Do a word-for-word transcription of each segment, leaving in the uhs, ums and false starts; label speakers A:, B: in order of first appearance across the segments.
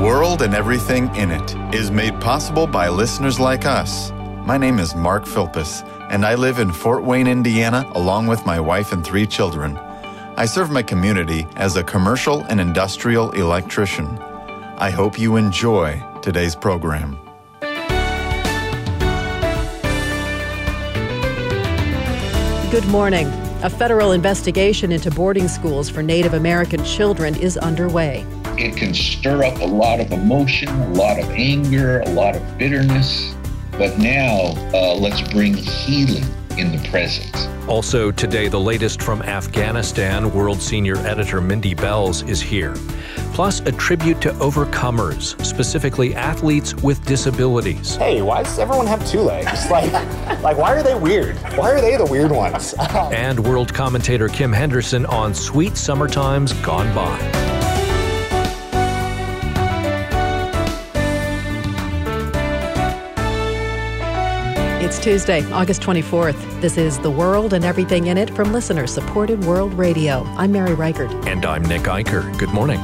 A: World and Everything in It is made possible by listeners like us. My name is Mark Philpus, and I live in Fort Wayne, Indiana, along with my wife and three children. I serve my community as a commercial and industrial electrician. I hope you enjoy today's program.
B: Good morning. A federal investigation into boarding schools for Native American children is underway.
C: It can stir up a lot of emotion, a lot of anger, a lot of bitterness. But now, uh, let's bring healing in the present.
D: Also today, the latest from Afghanistan. World Senior Editor Mindy Bells is here. Plus, a tribute to overcomers, specifically athletes with disabilities.
E: Hey, why does everyone have two legs? Like, like why are they weird? Why are they the weird ones?
D: And world commentator Kim Henderson on Sweet Summertimes Gone By.
B: It's Tuesday, August twenty-fourth. This is The World and Everything in It from listener-supported World Radio. I'm Mary Reichert.
D: And I'm Nick Eicher. Good morning.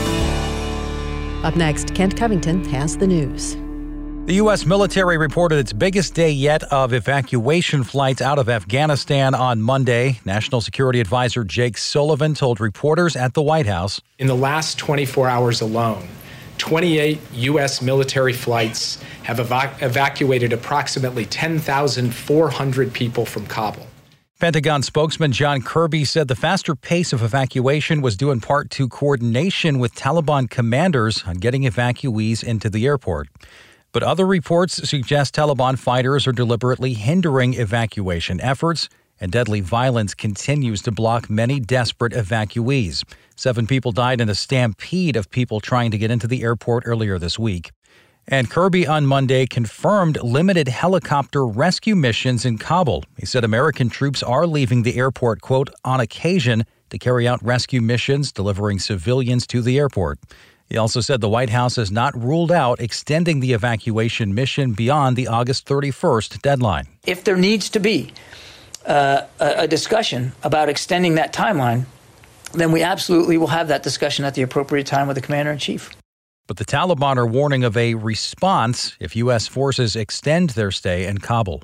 B: Up next, Kent Covington has the news.
F: The U S military reported its biggest day yet of evacuation flights out of Afghanistan on Monday. National Security Advisor Jake Sullivan told reporters at the White House,
G: in the last twenty-four hours alone, twenty-eight U S military flights have evac- evacuated approximately ten thousand four hundred people from Kabul.
F: Pentagon spokesman John Kirby said the faster pace of evacuation was due in part to coordination with Taliban commanders on getting evacuees into the airport. But other reports suggest Taliban fighters are deliberately hindering evacuation efforts, and deadly violence continues to block many desperate evacuees. Seven people died in a stampede of people trying to get into the airport earlier this week. And Kirby on Monday confirmed limited helicopter rescue missions in Kabul. He said American troops are leaving the airport, quote, on occasion to carry out rescue missions, delivering civilians to the airport. He also said the White House has not ruled out extending the evacuation mission beyond the August thirty-first deadline.
H: If there needs to be uh, a discussion about extending that timeline, then we absolutely will have that discussion at the appropriate time with the commander-in-chief.
F: But the Taliban are warning of a response if U S forces extend their stay in Kabul.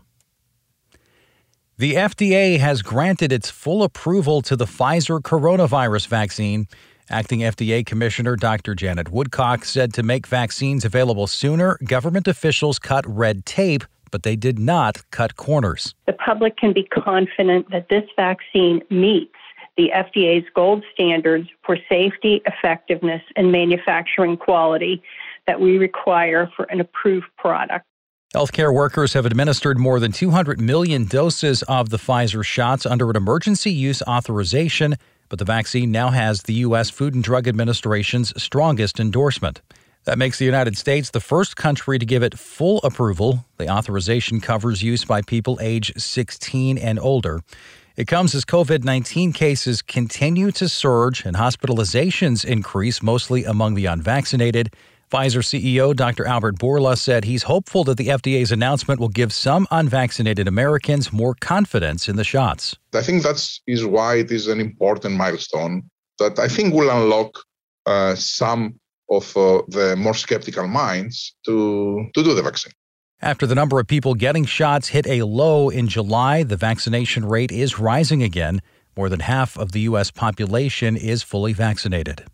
F: The F D A has granted its full approval to the Pfizer coronavirus vaccine. Acting F D A Commissioner Doctor Janet Woodcock said to make vaccines available sooner, government officials cut red tape, but they did not cut corners.
I: The public can be confident that this vaccine meets the F D A's gold standards for safety, effectiveness, and manufacturing quality that we require for an approved product.
F: Healthcare workers have administered more than two hundred million doses of the Pfizer shots under an emergency use authorization, but the vaccine now has the U S Food and Drug Administration's strongest endorsement. That makes the United States the first country to give it full approval. The authorization covers use by people age sixteen and older. It comes as COVID nineteen cases continue to surge and hospitalizations increase, mostly among the unvaccinated. Pfizer C E O Doctor Albert Bourla said he's hopeful that the F D A's announcement will give some unvaccinated Americans more confidence in the shots.
J: I think that is why it is an important milestone that I think will unlock uh, some of uh, the more skeptical minds to, to do the vaccine.
F: After the number of people getting shots hit a low in July, the vaccination rate is rising again. More than half of the U S population is fully vaccinated.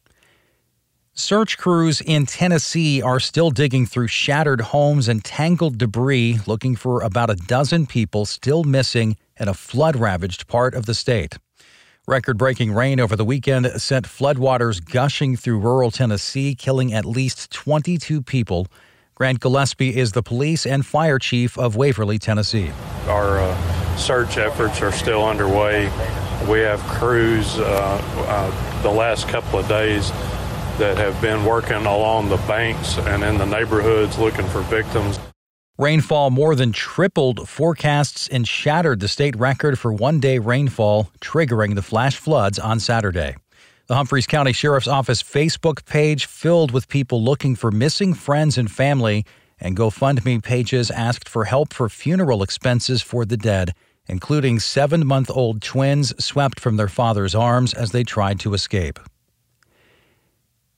F: Search crews in Tennessee are still digging through shattered homes and tangled debris, looking for about a dozen people still missing in a flood-ravaged part of the state. Record-breaking rain over the weekend sent floodwaters gushing through rural Tennessee, killing at least twenty-two people. Grant Gillespie is the police and fire chief of Waverly, Tennessee.
K: Our uh, search efforts are still underway. We have crews uh, uh, the last couple of days that have been working along the banks and in the neighborhoods looking for victims.
F: Rainfall more than tripled forecasts and shattered the state record for one-day rainfall, triggering the flash floods on Saturday. The Humphreys County Sheriff's Office Facebook page filled with people looking for missing friends and family, and GoFundMe pages asked for help for funeral expenses for the dead, including seven-month-old twins swept from their father's arms as they tried to escape.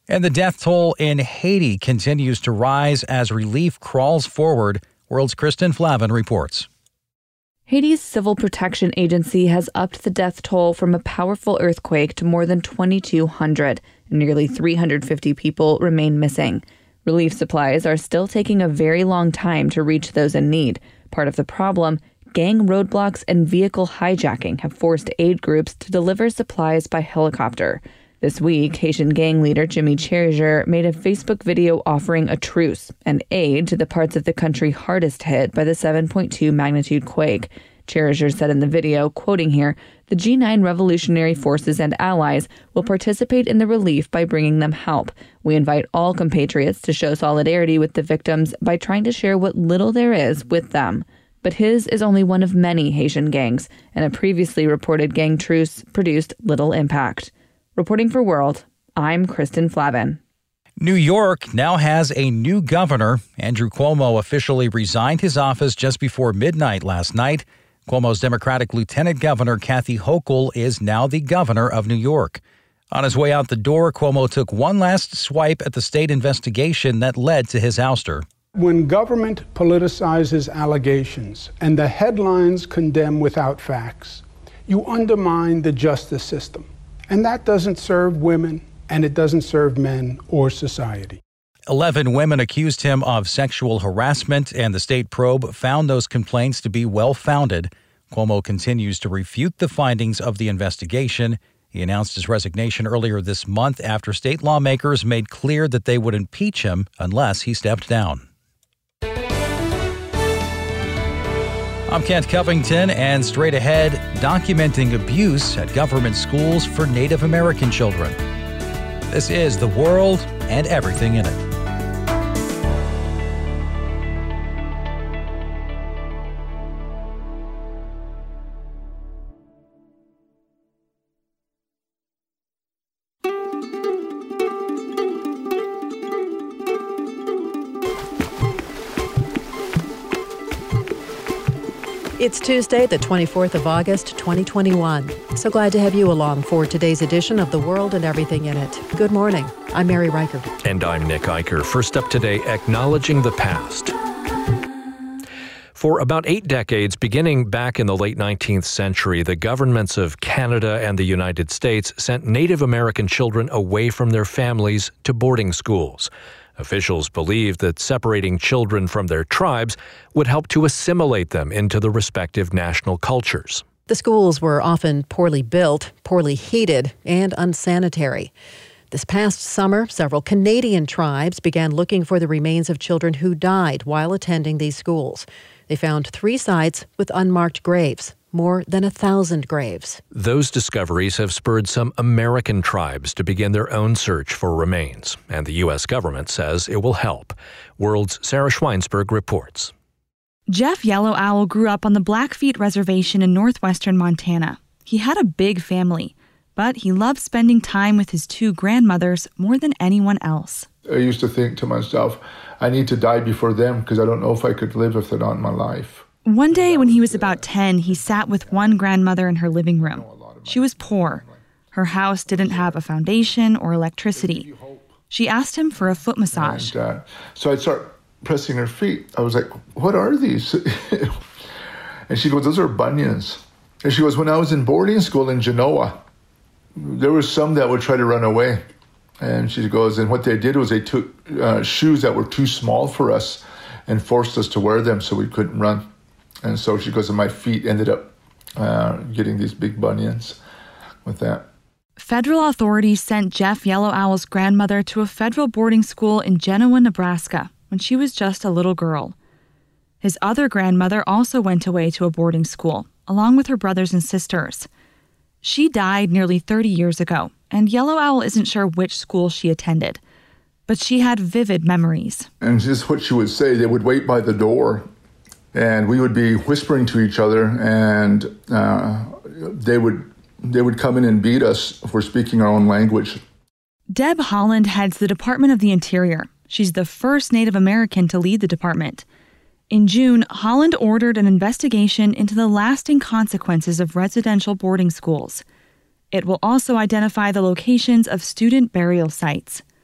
F: And the death toll in Haiti continues to rise as relief crawls forward. World's Kristen Flavin reports.
L: Haiti's Civil Protection Agency has upped the death toll from a powerful earthquake to more than twenty-two hundred, and nearly three hundred fifty people remain missing. Relief supplies are still taking a very long time to reach those in need. Part of the problem, gang roadblocks and vehicle hijacking have forced aid groups to deliver supplies by helicopter. This week, Haitian gang leader Jimmy Cherizier made a Facebook video offering a truce and aid to the parts of the country hardest hit by the seven point two magnitude quake. Cherizier said in the video, quoting here, "The G nine revolutionary forces and allies will participate in the relief by bringing them help. We invite all compatriots to show solidarity with the victims by trying to share what little there is with them." But his is only one of many Haitian gangs, and a previously reported gang truce produced little impact. Reporting for World, I'm Kristen Flavin.
F: New York now has a new governor. Andrew Cuomo officially resigned his office just before midnight last night. Cuomo's Democratic Lieutenant Governor Kathy Hochul is now the governor of New York. On his way out the door, Cuomo took one last swipe at the state investigation that led to his ouster.
M: When government politicizes allegations and the headlines condemn without facts, you undermine the justice system. And that doesn't serve women, and it doesn't serve men or society.
F: Eleven women accused him of sexual harassment, and the state probe found those complaints to be well-founded. Cuomo continues to refute the findings of the investigation. He announced his resignation earlier this month after state lawmakers made clear that they would impeach him unless he stepped down. I'm Kent Covington, and straight ahead, documenting abuse at government schools for Native American children. This is The World and Everything in It.
B: It's Tuesday, the twenty-fourth of August, twenty twenty-one. So glad to have you along for today's edition of The World and Everything in It. Good morning. I'm Mary Reichert.
D: And I'm Nick Eicher. First up today, acknowledging the past. For about eight decades, beginning back in the late nineteenth century, the governments of Canada and the United States sent Native American children away from their families to boarding schools. Officials believed that separating children from their tribes would help to assimilate them into the respective national cultures.
B: The schools were often poorly built, poorly heated, and unsanitary. This past summer, several Canadian tribes began looking for the remains of children who died while attending these schools. They found three sites with unmarked graves, more than a thousand graves.
D: Those discoveries have spurred some American tribes to begin their own search for remains, and the U S government says it will help. World's Sarah Schweinsberg reports.
N: Jeff Yellow Owl grew up on the Blackfeet Reservation in northwestern Montana. He had a big family, but he loved spending time with his two grandmothers more than anyone else.
O: I used to think to myself, I need to die before them because I don't know if I could live if they're not in my life.
N: One day when he was about ten, he sat with one grandmother in her living room. She was poor. Her house didn't have a foundation or electricity. She asked him for a foot massage.
O: And, uh, so I'd start pressing her feet. I was like, what are these? And she goes, those are bunions. And she goes, when I was in boarding school in Genoa, there were some that would try to run away. And she goes, and what they did was they took uh, shoes that were too small for us and forced us to wear them so we couldn't run. And so she goes, and my feet ended up uh, getting these big bunions with that.
N: Federal authorities sent Jeff Yellow Owl's grandmother to a federal boarding school in Genoa, Nebraska, when she was just a little girl. His other grandmother also went away to a boarding school, along with her brothers and sisters. She died nearly thirty years ago, and Yellow Owl isn't sure which school she attended. But she had vivid memories.
O: And just what she would say, they would wait by the door, and we would be whispering to each other, and uh, they would they would come in and beat us if we're speaking our own language.
N: Deb Holland heads the Department of the Interior. She's the first Native American to lead the department. In June, Holland ordered an investigation into the lasting consequences of residential boarding schools. It will also identify the locations of student burial sites.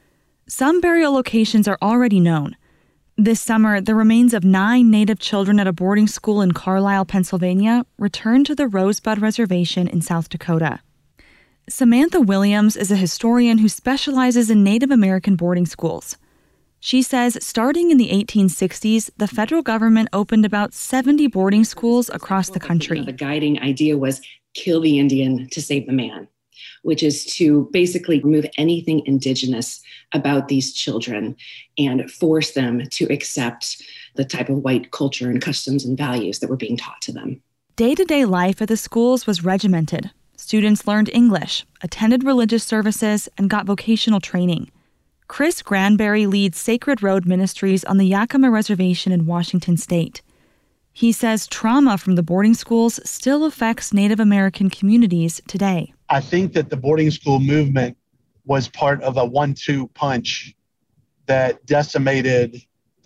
N: Some burial locations are already known. This summer, the remains of nine Native children at a boarding school in Carlisle, Pennsylvania, returned to the Rosebud Reservation in South Dakota. Samantha Williams is a historian who specializes in Native American boarding schools. She says starting in the eighteen sixties, the federal government opened about seventy boarding schools across the country.
P: The guiding idea was kill the Indian to save the man, which is to basically remove anything indigenous about these children and force them to accept the type of white culture and customs and values that were being taught to them.
N: Day-to-day life at the schools was regimented. Students learned English, attended religious services, and got vocational training. Chris Granberry leads Sacred Road Ministries on the Yakima Reservation in Washington state. He says trauma from the boarding schools still affects Native American communities today.
Q: I think that the boarding school movement was part of a one two punch that decimated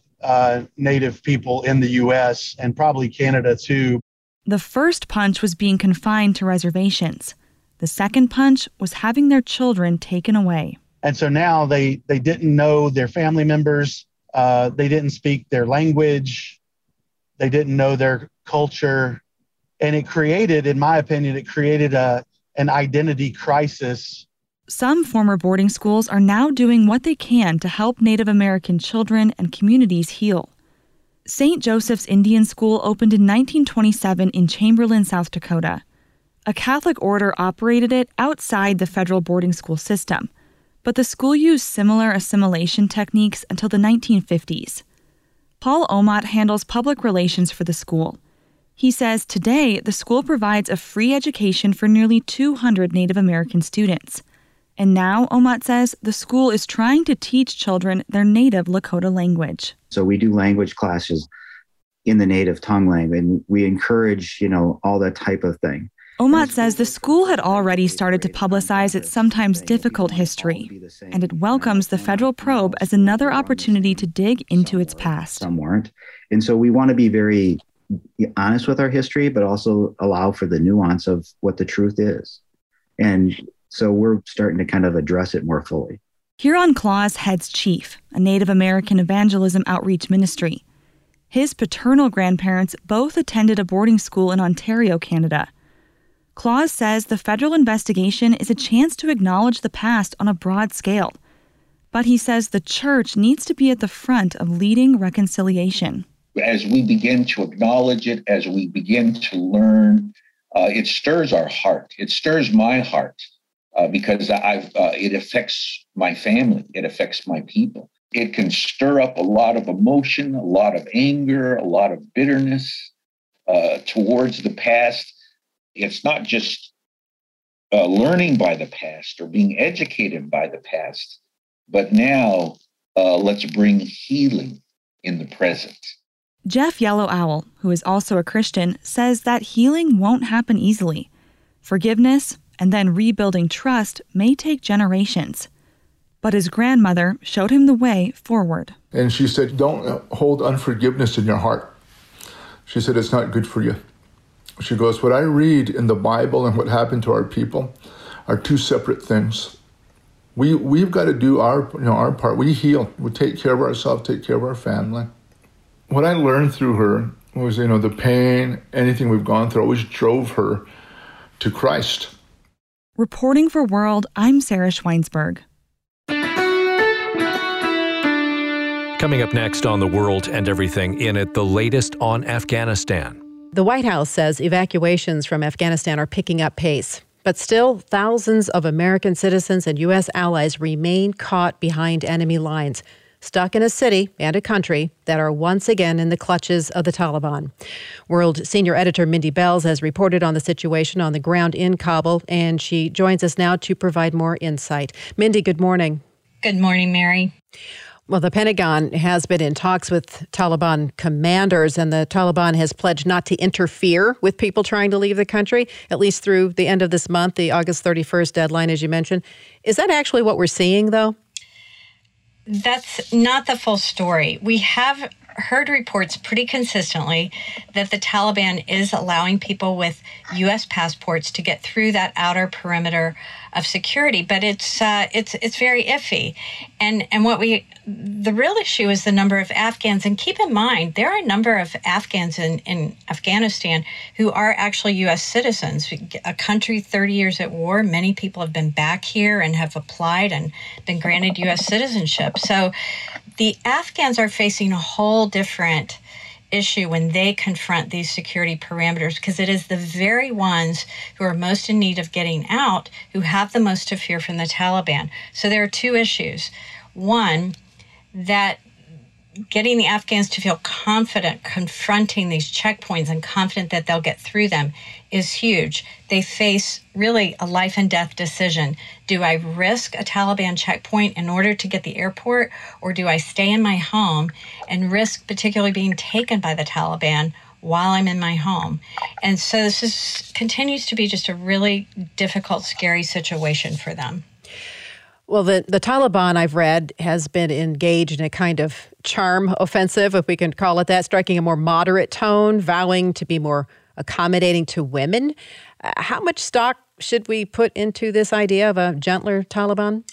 Q: uh, Native people in the U S and probably Canada too.
N: The first punch was being confined to reservations. The second punch was having their children taken away.
Q: And so now they, they didn't know their family members. Uh, they didn't speak their language. They didn't know their culture. And it created, in my opinion, it created a an identity crisis.
N: Some former boarding schools are now doing what they can to help Native American children and communities heal. Saint Joseph's Indian School opened in nineteen twenty-seven in Chamberlain, South Dakota. A Catholic order operated it outside the federal boarding school system, but the school used similar assimilation techniques until the nineteen fifties. Paul Omat handles public relations for the school. He says today the school provides a free education for nearly two hundred Native American students. And now, Omat says, the school is trying to teach children their native Lakota language.
R: So we do language classes in the native tongue language, and we encourage, you know, all that type of thing.
N: Omat says the school had already started to publicize its sometimes difficult history, and it welcomes the federal probe as another opportunity to dig into its past.
R: Some weren't. And so we want to be very honest with our history, but also allow for the nuance of what the truth is. And so we're starting to kind of address it more fully.
N: Huron Claus heads Chief, a Native American evangelism outreach ministry. His paternal grandparents both attended a boarding school in Ontario, Canada. Claus says the federal investigation is a chance to acknowledge the past on a broad scale. But he says the church needs to be at the front of leading reconciliation.
C: As we begin to acknowledge it, as we begin to learn, uh, it stirs our heart. It stirs my heart uh, because I've, uh, it affects my family. It affects my people. It can stir up a lot of emotion, a lot of anger, a lot of bitterness uh, towards the past. It's not just uh, learning by the past or being educated by the past, but now uh, let's bring healing in the present.
N: Jeff Yellow Owl, who is also a Christian, says that healing won't happen easily. Forgiveness and then rebuilding trust may take generations. But his grandmother showed him the way forward.
O: And she said, don't hold unforgiveness in your heart. She said, it's not good for you. She goes, what I read in the Bible and what happened to our people are two separate things. We, we've got to do our, you know, our part. We heal. We take care of ourselves, take care of our family. What I learned through her was, you know, the pain, anything we've gone through always drove her to Christ.
N: Reporting for World, I'm Sarah Schweinsberg.
D: Coming up next on The World and Everything in It, the latest on Afghanistan.
B: The White House says evacuations from Afghanistan are picking up pace. But still, thousands of American citizens and U S allies remain caught behind enemy lines, stuck in a city and a country that are once again in the clutches of the Taliban. World senior editor Mindy Belz has reported on the situation on the ground in Kabul, and she joins us now to provide more insight. Mindy, good morning.
S: Good morning, Mary.
B: Well, the Pentagon has been in talks with Taliban commanders, and the Taliban has pledged not to interfere with people trying to leave the country, at least through the end of this month, the August thirty-first deadline, as you mentioned. Is that actually what we're seeing, though?
S: That's not the full story. We have heard reports pretty consistently that the Taliban is allowing people with U S passports to get through that outer perimeter of security, but it's uh, it's it's very iffy. And and what we the real issue is the number of Afghans. And keep in mind, there are a number of Afghans in, in Afghanistan who are actually U S citizens. A country thirty years at war, many people have been back here and have applied and been granted U S citizenship. So the Afghans are facing a whole different issue when they confront these security parameters, because it is the very ones who are most in need of getting out who have the most to fear from the Taliban. So there are two issues. One, that getting the Afghans to feel confident confronting these checkpoints and confident that they'll get through them is huge. They face really a life and death decision. Do I risk a Taliban checkpoint in order to get the airport, or do I stay in my home and risk particularly being taken by the Taliban while I'm in my home? And so this is continues to be just a really difficult, scary situation for them.
B: Well, the, the Taliban, I've read, has been engaged in a kind of charm offensive, if we can call it that, striking a more moderate tone, vowing to be more accommodating to women. Uh, how much stock should we put into this idea of a gentler Taliban?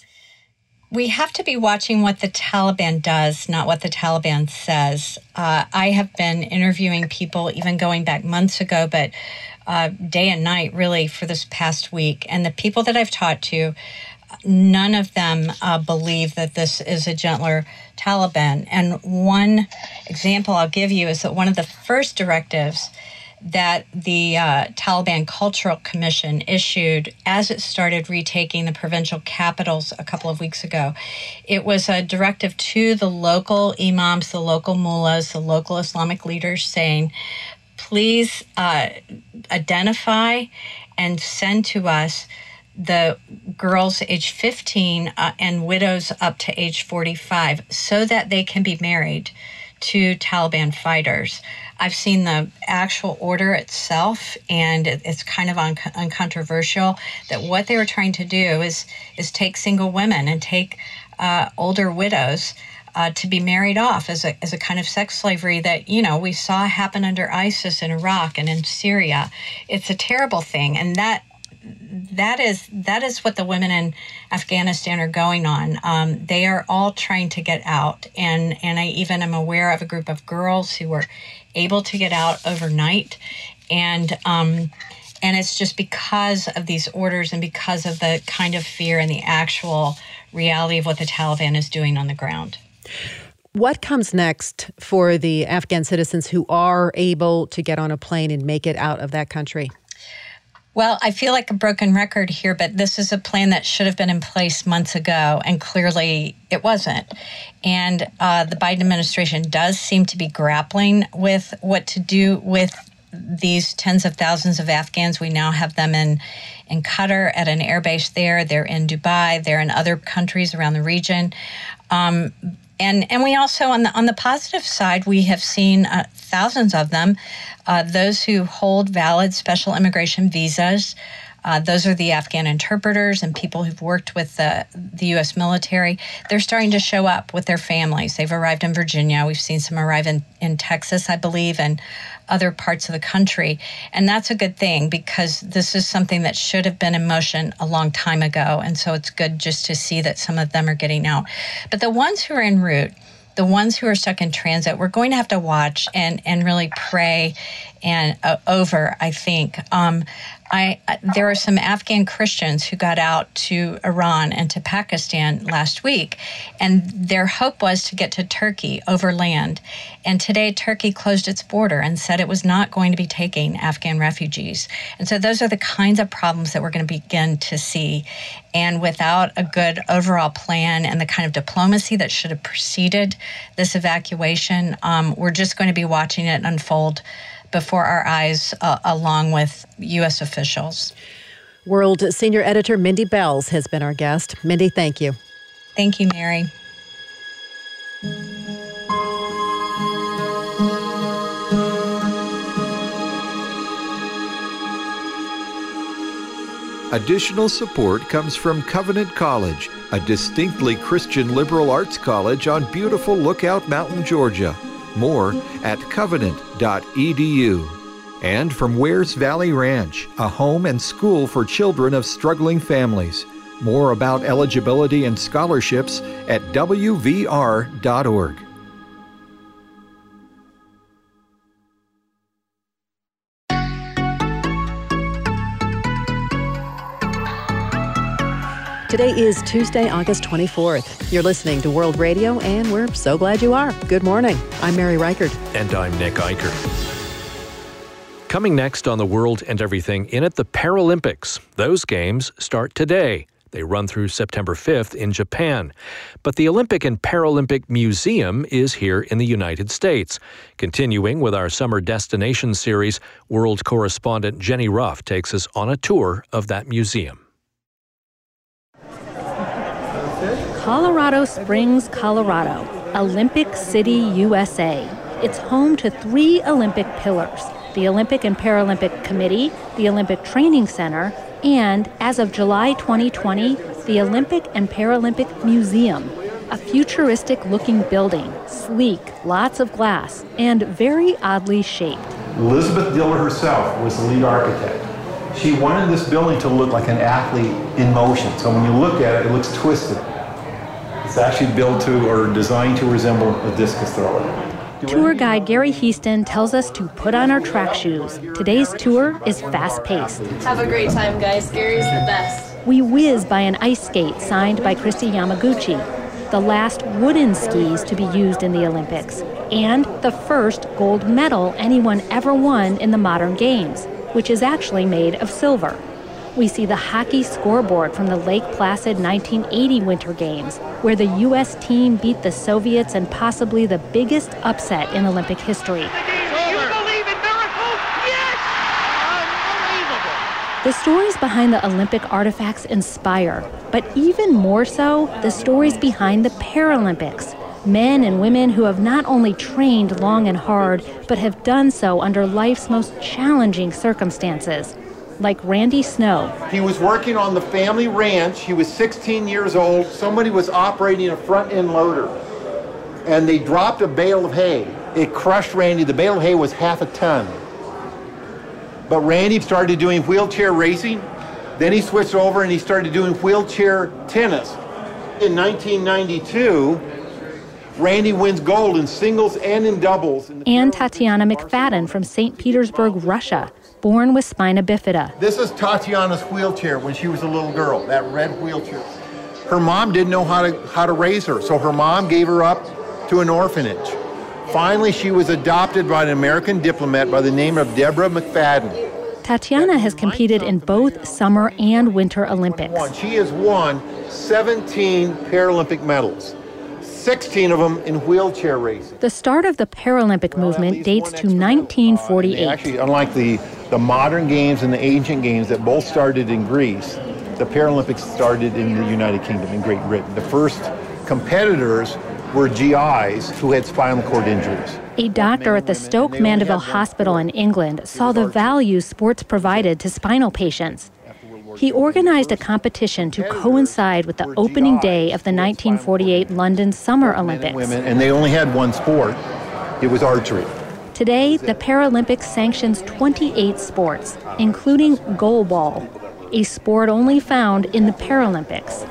S: We have to be watching what the Taliban does, not what the Taliban says. Uh, I have been interviewing people, even going back months ago, but uh, day and night, really, for this past week. And the people that I've talked to, none of them uh, believe that this is a gentler Taliban. And one example I'll give you is that one of the first directives that the uh, Taliban Cultural Commission issued as it started retaking the provincial capitals a couple of weeks ago, it was a directive to the local imams, the local mullahs, the local Islamic leaders saying, please uh, identify and send to us the girls age fifteen uh, and widows up to age forty-five so that they can be married to Taliban fighters. I've seen the actual order itself, and it, it's kind of un- uncontroversial that what they were trying to do is is take single women and take uh, older widows uh, to be married off as a as a kind of sex slavery that, you know, we saw happen under ISIS in Iraq and in Syria. It's a terrible thing, and that That is that is what the women in Afghanistan are going on. Um, they are all trying to get out, and and I even am aware of a group of girls who were able to get out overnight, and um, and it's just because of these orders and because of the kind of fear and the actual reality of what the Taliban is doing on the ground.
B: What comes next for the Afghan citizens who are able to get on a plane and make it out of that country?
S: Well, I feel like a broken record here, but this is a plan that should have been in place months ago, and clearly it wasn't. And uh, the Biden administration does seem to be grappling with what to do with these tens of thousands of Afghans. We now have them in, in Qatar at an airbase there. They're in Dubai. They're in other countries around the region. Um, And and we also, on the on the positive side, we have seen uh, thousands of them, uh, those who hold valid special immigration visas. Uh, those are the Afghan interpreters and people who've worked with the, the U S military. They're starting to show up with their families. They've arrived in Virginia. We've seen some arrive in, in Texas, I believe, and other parts of the country. And that's a good thing, because this is something that should have been in motion a long time ago. And so it's good just to see that some of them are getting out. But the ones who are en route, the ones who are stuck in transit, we're going to have to watch and, and really pray and uh, over, I think. Um, I, there are some Afghan Christians who got out to Iran and to Pakistan last week, and their hope was to get to Turkey over land. And today, Turkey closed its border and said it was not going to be taking Afghan refugees. And so those are the kinds of problems that we're going to begin to see. And without a good overall plan and the kind of diplomacy that should have preceded this evacuation, um, we're just going to be watching it unfold before our eyes, uh, along with U S officials.
B: World Senior Editor Mindy Belz has been our guest. Mindy, thank you.
S: Thank you, Mary.
T: Additional support comes from Covenant College, a distinctly Christian liberal arts college on beautiful Lookout Mountain, Georgia. More at covenant dot e d u. And from Wares Valley Ranch, a home and school for children of struggling families. More about eligibility and scholarships at w v r dot org.
B: Today is Tuesday, August twenty-fourth. You're listening to World Radio, and we're so glad you are. Good morning. I'm Mary Reichert.
D: And I'm Nick Eicher. Coming next on The World and Everything In It, the Paralympics. Those games start today. They run through September fifth in Japan. But the Olympic and Paralympic Museum is here in the United States. Continuing with our summer destination series, world correspondent Jenny Ruff takes us on a tour of that museum.
U: Colorado Springs, Colorado, Olympic City, U S A. It's home to three Olympic pillars: the Olympic and Paralympic Committee, the Olympic Training Center, and, as of July twenty twenty, the Olympic and Paralympic Museum, a futuristic-looking building, sleek, lots of glass, and very oddly shaped.
V: Elizabeth Diller herself was the lead architect. She wanted this building to look like an athlete in motion. So when you look at it, it looks twisted. It's actually built to or designed to resemble a discus thrower.
U: Tour guide Gary Heaston tells us to put on our track shoes. Today's tour is fast-paced.
W: Have a great time, guys. Gary's the best.
U: We whiz by an ice skate signed by Kristi Yamaguchi, the last wooden skis to be used in the Olympics, and the first gold medal anyone ever won in the modern games, which is actually made of silver. We see the hockey scoreboard from the Lake Placid nineteen eighty Winter Games, where the U S team beat the Soviets in possibly the biggest upset in Olympic history. The stories behind the Olympic artifacts inspire, but even more so, the stories behind the Paralympics. Men and women who have not only trained long and hard, but have done so under life's most challenging circumstances. Like Randy Snow.
V: He was working on the family ranch. He was sixteen years old. Somebody was operating a front-end loader, and they dropped a bale of hay. It crushed Randy. The bale of hay was half a ton. But Randy started doing wheelchair racing. Then he switched over and he started doing wheelchair tennis. In nineteen ninety-two, Randy wins gold in singles and in doubles.
U: And Tatiana McFadden from Saint Petersburg, Russia, born with spina bifida.
V: This is Tatiana's wheelchair when she was a little girl, that red wheelchair. Her mom didn't know how to how to raise her, so her mom gave her up to an orphanage. Finally, she was adopted by an American diplomat by the name of Deborah McFadden.
U: Tatiana has competed in both Summer and Winter Olympics.
V: She has won seventeen Paralympic medals, sixteen of them in wheelchair racing.
U: The start of the Paralympic movement dates to nineteen forty-eight.
V: Actually, unlike the, the modern games and the ancient games that both started in Greece, the Paralympics started in the United Kingdom, in Great Britain. The first competitors were G Is who had spinal cord injuries.
U: A doctor at the Stoke Mandeville Hospital in England saw the value sports provided to spinal patients. He organized a competition to coincide with the opening day of the nineteen forty-eight London Summer Olympics.
V: Women, and they only had one sport. It was archery.
U: Today, the Paralympics sanctions twenty-eight sports, including goalball, a sport only found in the Paralympics.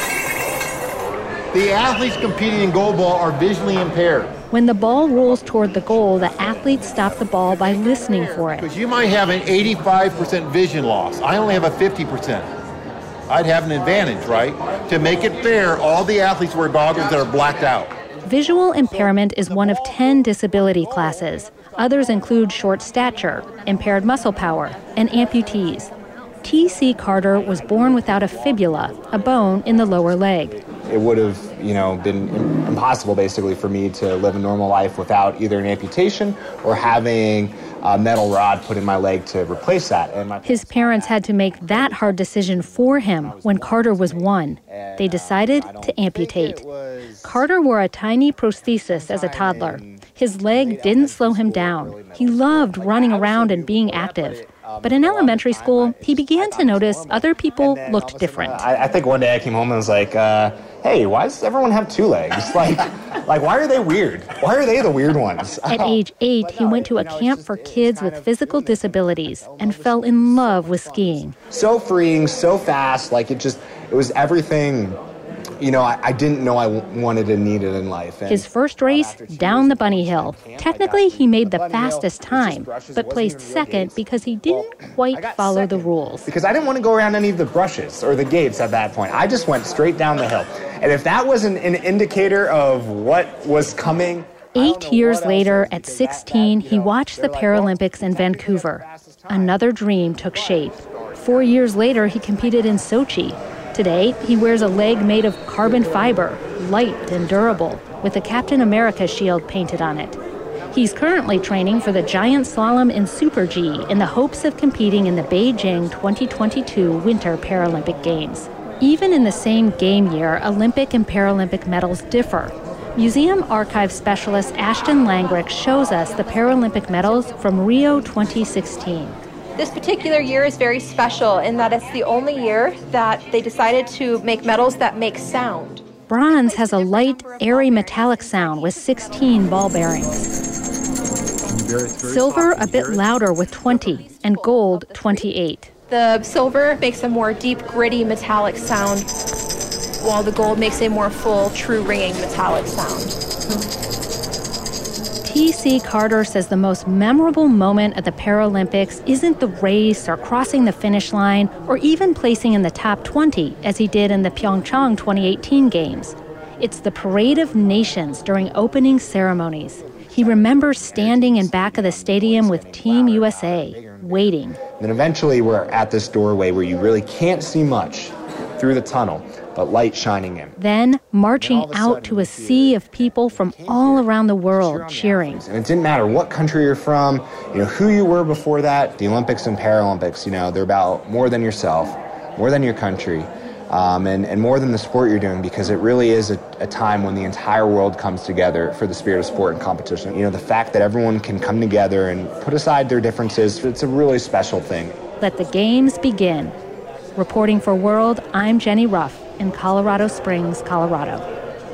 V: The athletes competing in goalball are visually impaired.
U: When the ball rolls toward the goal, the athletes stop the ball by listening for it.
V: Because you might have an eighty-five percent vision loss. I only have a fifty percent. I'd have an advantage, right? To make it fair, all the athletes wear goggles that are blacked out.
U: Visual impairment is one of ten disability classes. Others include short stature, impaired muscle power, and amputees. T C Carter was born without a fibula, a bone in the lower leg.
E: It would have, you know, been impossible basically for me to live a normal life without either an amputation or having a metal rod put in my leg to replace that. And my
U: His parents had to make that hard decision for him when Carter was one. They decided to amputate. Carter wore a tiny prosthesis as a toddler. His leg didn't slow him down. He loved running around and being active. But in elementary school, he began to notice other people looked different.
E: I, I think one day I came home and was like, uh, hey, why does everyone have two legs? Like, Like, why are they weird? Why are they the weird ones?
U: At age eight, he went to a camp for kids with physical disabilities and fell in love with skiing.
E: So freeing, so fast, like it just, it was everything, you know, I, I didn't know I w- wanted and needed in life. And
U: his first race, down the bunny hill. Technically, he made the fastest time, but placed second because he didn't quite follow the rules.
E: Because I didn't want to go around any of the brushes or the gates at that point. I just went straight down the hill. And if that wasn't an indicator of what was coming...
U: Eight years later, at sixteen, he watched the Paralympics in Vancouver. Another dream took shape. Four years later, he competed in Sochi. Today, he wears a leg made of carbon fiber, light and durable, with a Captain America shield painted on it. He's currently training for the giant slalom in Super G in the hopes of competing in the Beijing twenty twenty-two Winter Paralympic Games. Even in the same game year, Olympic and Paralympic medals differ. Museum archive specialist Ashton Langrick shows us the Paralympic medals from Rio twenty sixteen.
A: This particular year is very special in that it's the only year that they decided to make medals that make sound.
U: Bronze has a light, airy metallic sound with sixteen ball bearings. Silver a bit louder with twenty, and gold twenty-eight.
A: The silver makes a more deep, gritty, metallic sound, while the gold makes a more full, true ringing metallic sound.
U: T C Carter says the most memorable moment at the Paralympics isn't the race or crossing the finish line or even placing in the top twenty, as he did in the Pyeongchang twenty eighteen Games. It's the Parade of Nations during opening ceremonies. He remembers standing in back of the stadium with Team U S A, waiting.
E: Then eventually we're at this doorway where you really can't see much through the tunnel, but light shining in.
U: Then marching out to a sea of people from all around the world cheering.
E: And it didn't matter what country you're from, you know, who you were before that. The Olympics and Paralympics, you know, they're about more than yourself, more than your country, um, and, and more than the sport you're doing, because it really is a, a time when the entire world comes together for the spirit of sport and competition. You know, the fact that everyone can come together and put aside their differences, it's a really special thing.
U: Let the games begin. Reporting for World, I'm Jenny Ruff in Colorado Springs, Colorado.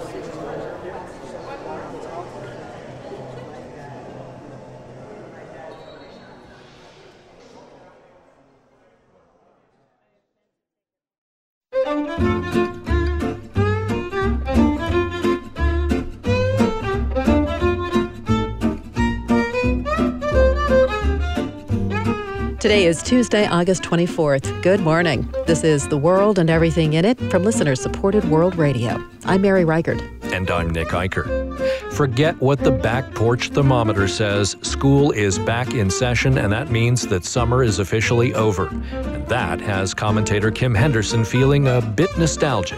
B: Today is Tuesday, August twenty-fourth. Good morning. This is The World and Everything in It from listener-supported World Radio. I'm Mary Reichert.
D: And I'm Nick Eicher. Forget what the back porch thermometer says. School is back in session, and that means that summer is officially over. And that has commentator Kim Henderson feeling a bit nostalgic.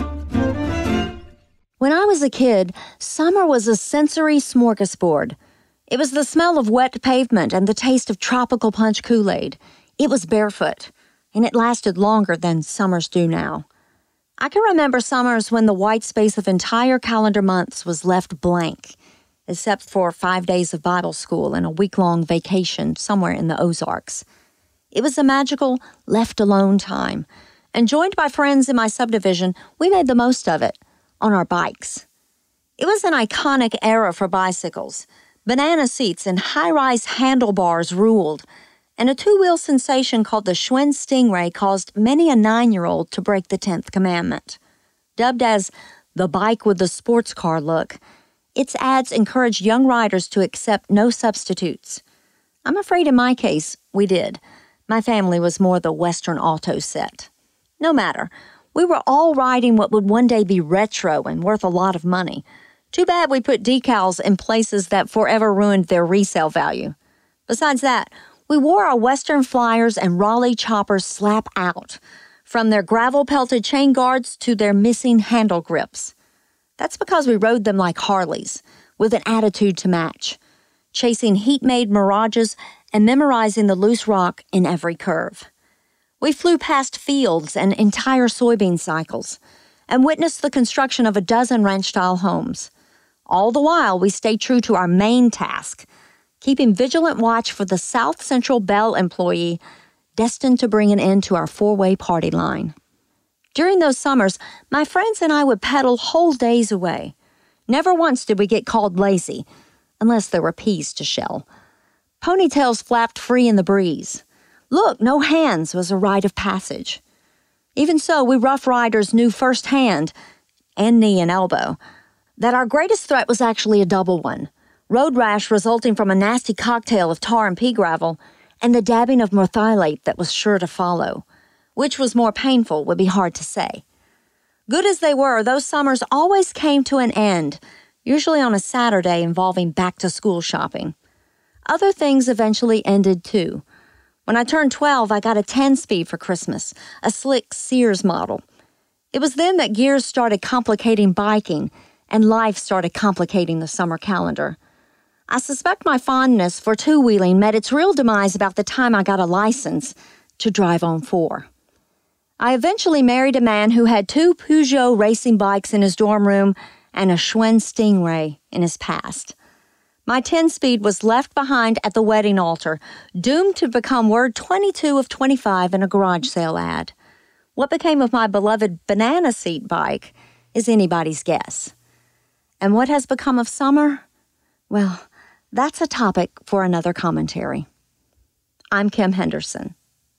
G: When I was a kid, summer was a sensory smorgasbord. It was the smell of wet pavement and the taste of tropical punch Kool-Aid. It was barefoot, and it lasted longer than summers do now. I can remember summers when the white space of entire calendar months was left blank, except for five days of Bible school and a week-long vacation somewhere in the Ozarks. It was a magical, left-alone time, and joined by friends in my subdivision, we made the most of it on our bikes. It was an iconic era for bicycles. Banana seats and high-rise handlebars ruled, and a two-wheel sensation called the Schwinn Stingray caused many a nine-year-old to break the tenth commandment. Dubbed as the bike with the sports car look, its ads encouraged young riders to accept no substitutes. I'm afraid in my case, we did. My family was more the Western Auto set. No matter, we were all riding what would one day be retro and worth a lot of money. Too bad we put decals in places that forever ruined their resale value. Besides that, we wore our Western Flyers and Raleigh Choppers slap out, from their gravel-pelted chain guards to their missing handle grips. That's because we rode them like Harleys, with an attitude to match, chasing heat-made mirages and memorizing the loose rock in every curve. We flew past fields and entire soybean cycles, and witnessed the construction of a dozen ranch-style homes. All the while, we stayed true to our main task, keeping vigilant watch for the South Central Bell employee destined to bring an end to our four-way party line. During those summers, my friends and I would pedal whole days away, Never once did we get called lazy, unless there were peas to shell. Ponytails flapped free in the breeze. Look, no hands was a rite of passage. Even so, we Rough Riders knew firsthand, and knee and elbow, that our greatest threat was actually a double one. Road rash resulting from a nasty cocktail of tar and pea gravel, and the dabbing of merthiolate that was sure to follow. Which was more painful would be hard to say. Good as they were, those summers always came to an end, usually on a Saturday involving back-to-school shopping. Other things eventually ended too. When I turned twelve, I got a ten-speed for Christmas, a slick Sears model. It was then that gears started complicating biking, and life started complicating the summer calendar. I suspect my fondness for two-wheeling met its real demise about the time I got a license to drive on four. I eventually married a man who had two Peugeot racing bikes in his dorm room and a Schwinn Stingray in his past. My ten-speed was left behind at the wedding altar, doomed to become word twenty-two of twenty-five in a garage sale ad. What became of my beloved banana seat bike is anybody's guess. And what has become of summer? Well, that's a topic for another commentary. I'm Kim Henderson.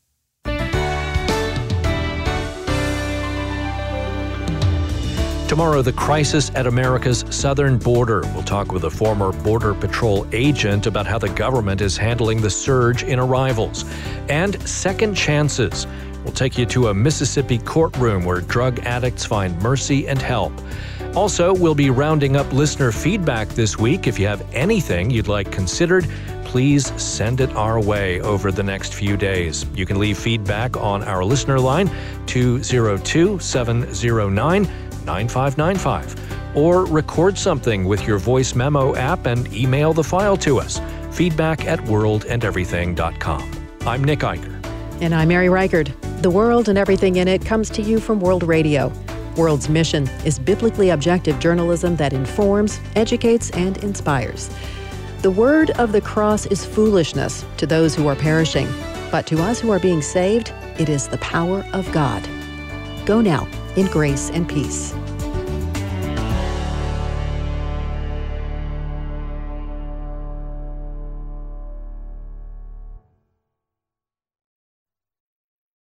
D: Tomorrow, the crisis at America's southern border. We'll talk with a former Border Patrol agent about how the government is handling the surge in arrivals. And second chances. We'll take you to a Mississippi courtroom where drug addicts find mercy and help. Also, we'll be rounding up listener feedback this week. If you have anything you'd like considered, please send it our way over the next few days. You can leave feedback on our listener line, two oh two, seven oh nine, nine five nine five, or record something with your voice memo app and email the file to us, feedback at world and everything dot com. I'm Nick Eicher.
B: And I'm Mary Reichard. The World and Everything in It comes to you from World Radio. World's mission is biblically objective journalism that informs, educates, and inspires. The word of the cross is foolishness to those who are perishing, but to us who are being saved, it is the power of God. Go now in grace and peace.